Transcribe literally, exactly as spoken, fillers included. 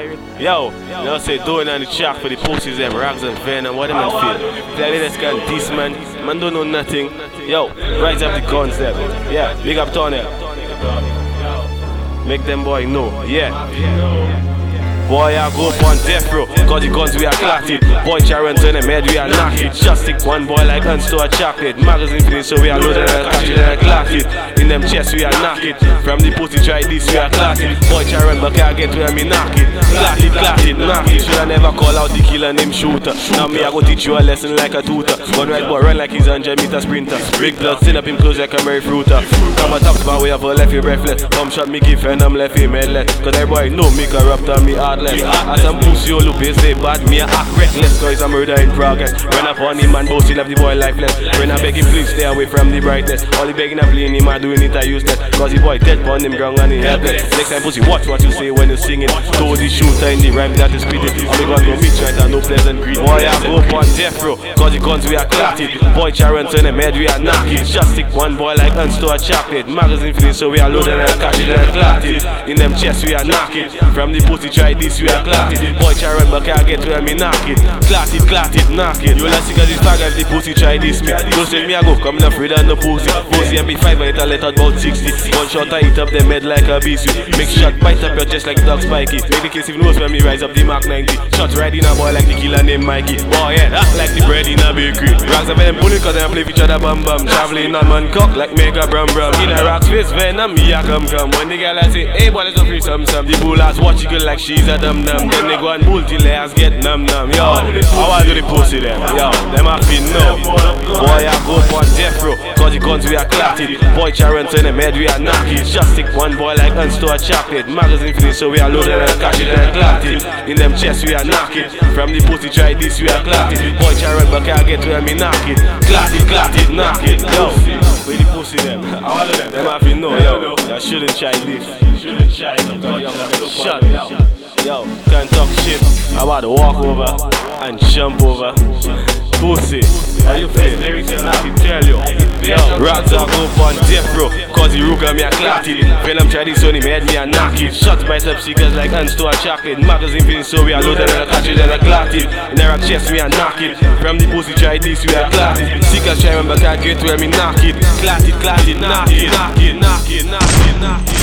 Yo, you know say doing on the track for the pussies them, rags and venom, what them man feel. Play this kind of this man, man don't know nothing. Yo, rise up the guns them. Yeah, big up Tony. Make them boy know, yeah. Boy, I go up on death row, cause the guns we are clatted. Boy, Charons in them head, we are knocked it. Just stick one boy like hands to a chocolate. Magazine finish, so we are loaded and catch it and clock it. In them chests, we are knock it. From the pussy, try this, we are clatted. Boy, Charon, but can't get where me knock it. Clock it, clock it, knock it. Should I never call out the killer name shooter. Now me, I go teach you a lesson like a tutor. Gun right boy, run like he's a hundred meter sprinter. Big blood, still up him close like a Mary Fruiter. Come a top spot, we have a left, you breathless. Come shot me, give and I'm left, him headless. Cause everybody know me corrupt and me hard. As some pussy all look they bad, me a act reckless, cause it's a murder in progress. Run up on him and both, he left the boy lifeless. When I beg him please stay away from the brightness. All the begging and playing him and doing it I useless. Cause the boy dead on him ground and he helpless. Next time pussy watch what you say when you're singing. Throw the shooter in the rhyme that is spitting. We got no bitch right and no pleasant greed. Boy I go up on death row, cause the guns we are clatted. Boy Charons in them head we are knocked it. Just stick one boy like hands to a chocolate. Magazine finish so we are loaded and catch it and clatted. In them chests we are knock it. From the pussy try this we are clatted. Boy Charon but can't get where me knock it. Clat it, clat it, knock it. You let's see this bag if the pussy try this me. Don't say me I go come afraid of the pussy. Pussy M P five and it a let out about sixty. One shot I eat up them head like a beast. Make shot bite up your chest like dog spiky. Make the case if knows when me rise up the Mark ninety. Shots right in a boy like the killer named Mikey. Boy yeah, act like the bread in a bakery. Rags up them bullet cause them play each other bam bam. Traveling on man cock like mega bram bram. In a rocks face venom me a come come. When the girl I say hey boy let's go free some some. The bull ass watch you girl like she's a dum dum. Then they go and bull till they ass get numb numb. Yo, how I do the pussy them? Yo, them have been no. Boy I go up on death row, cause the guns we are clatted. Boy Charons in them head we are knocked it. Just stick one boy like hands to a chocolate. Magazine finish so we are loaded and catch it and clatted. In them chests we are knock it. From the pussy try this we are clatted. Boy Charon but can't get where me knock it. Clatted, clatted, knock it. Yo, where the pussy them? How I do them? Them have been no. Yo, you shouldn't try this. Shouldn't try this. Shut up. Yo, can't talk shit. I'm about to walk over and jump over. Pussy, how you feel? Lyrics and I can tell you. Yo, rats are go up on death row, cause the rook me a clatted. Venom try this on him head me a knock it. Shots by top seekers like hands to a chocolate. Magazine finish so we are loaded and a catch it and a clatted. In the rock chest we a knock it. From the pussy try this we a clatted. Seekers try remember can't get where me knock it. Clatted, clatted, knock it, knock it, knock it, knock it, knock it.